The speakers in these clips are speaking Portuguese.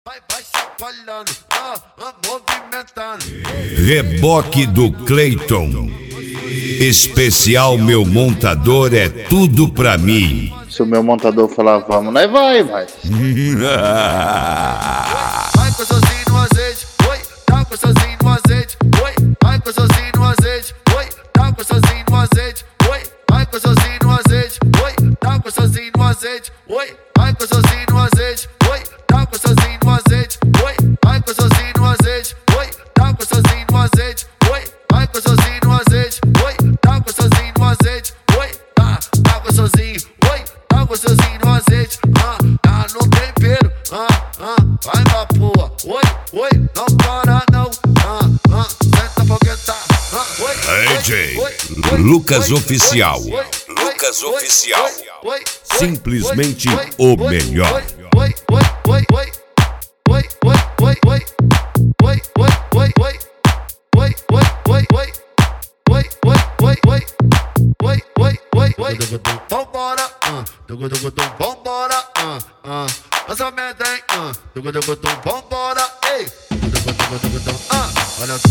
Vai chacoalhando, movimentando. Reboque do Cleiton. Especial Meu Montador é tudo pra mim. Se o meu montador falar vamos, nós vai. Vai gostosinho no azeite, oi, tá gostosinho no azeite, oi, vai gostosinho no azeite, oi, tá gostosinho no azeite, oi, vai gostosinho no azeite, oi, tá gostosinho no azeite, oi, vai gostosinho no azeite, oi, tá gostosinho no azeite, oi, vai gostosinho no azeite, oi, tá gostosinho no azeite, oi, vai gostosinho no azeite, oi, tá gostosinho no azeite, oi, tá gostosinho, oi, tá gostosinho no azeite, tá no tempero, vai pra porra, oi, não para não, senta pra aguentar, DJ Lucas Oficial. Lucas Oficial. Simplesmente o melhor. Vambora, vambora, essa merda, hein, vambora, ei, olha,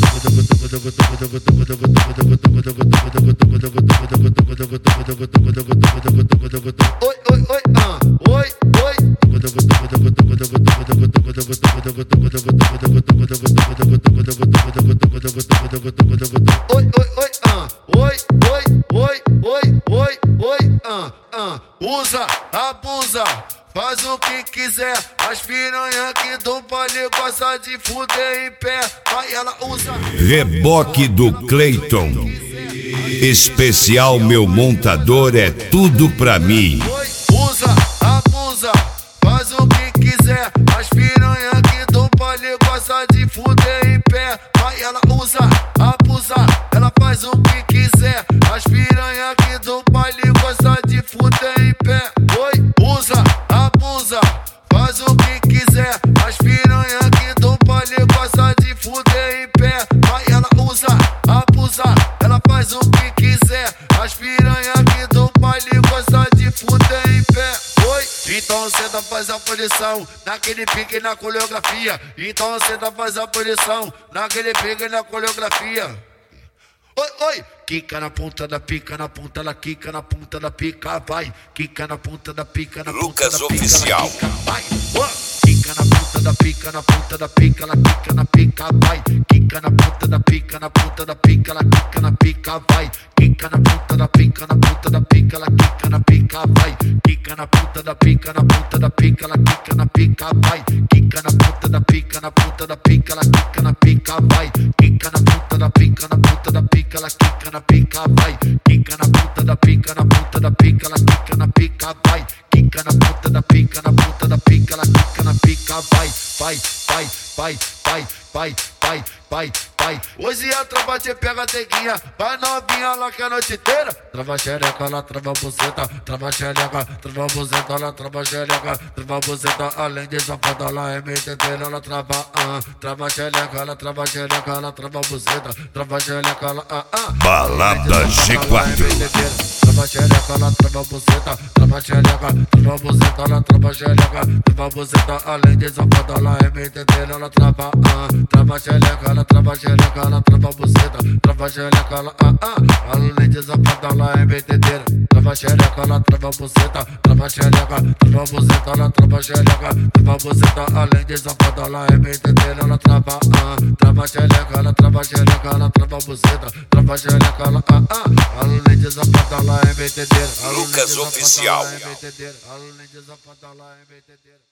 usa, abusa, faz o que quiser. As piranha aqui do baile gosta de fuder em pé. Vai, ela usa. Reboque do Cleiton. Especial Meu Montador é tudo pra mim. Usa, abusa, faz o que quiser. As piranha aqui do baile gosta de fuder em pé. Vai, ela usa, abusa, ela faz o que quiser. As piranha aqui do baile gosta de fuder em pé. Oi, usa, abusa, faz o que quiser. As piranha aqui do baile gosta de fuder em pé. Vai, ela usa, abusa, ela faz o que quiser. As piranha aqui do baile gosta de fuder em pé. Oi, então cê faz a posição naquele pique na coreografia. Então cê faz a posição naquele pique na coreografia. Oi, quica na ponta da pica, na ponta ela quica na ponta da pica, vai. Quica na ponta da pica, na ponta da pica, Oficial. Quica, vai. Quica na ponta da pica, na ponta da pica, ela quica na pica, vai. Quica na ponta da pica, na ponta da pica, ela quica na pica, vai. Quica na ponta da pica, na ponta da pica, ela quica na pica, vai. Quica na ponta da pica, na ponta da pica, ela quica na pica, vai. Quica na ponta da pica, na ponta da pica, ela quica na pica, vai. Quica na ponta da pica, na ponta da pica, ela quica na pica, vai. Quica na ponta da pica, na ponta da pica, ela quica na pica, vai. Quica na ponta da pica, na ponta da pica, ela quica na pica, vai. Hoje a trava te pega, teguinha, vai novinha lá que a noite inteira. Trava xereca, ela trava buceta, trava xereca, trava buceta, ela trava xereca, trava buceta, além de safada, ela é metedeira, ela trava, trava xereca, ela trava xereca, ela trava buceta, trava xereca, ela, Balada G4. Trava xereca, ela trava buceta, trava xereca, trava buceta, ela trava xereca, trava buceta, além de safada, ela é metedeira, ela trava, trava xereca, ela trava xereca, ela trava buceta, trava xereca, ela, além de safada, ela é metedeira, trava xereca, ela trava buceta, trava xereca, trava buceta, ela trava xereca, trava buceta, além de safada, ela é metedeira, ela trava, trava xereca, ela trava xereca, ela trava buceta, trava xereca, ela, além de safada, ela é metedeira. Lucas Oficial. Além de safada, ela é metedeira.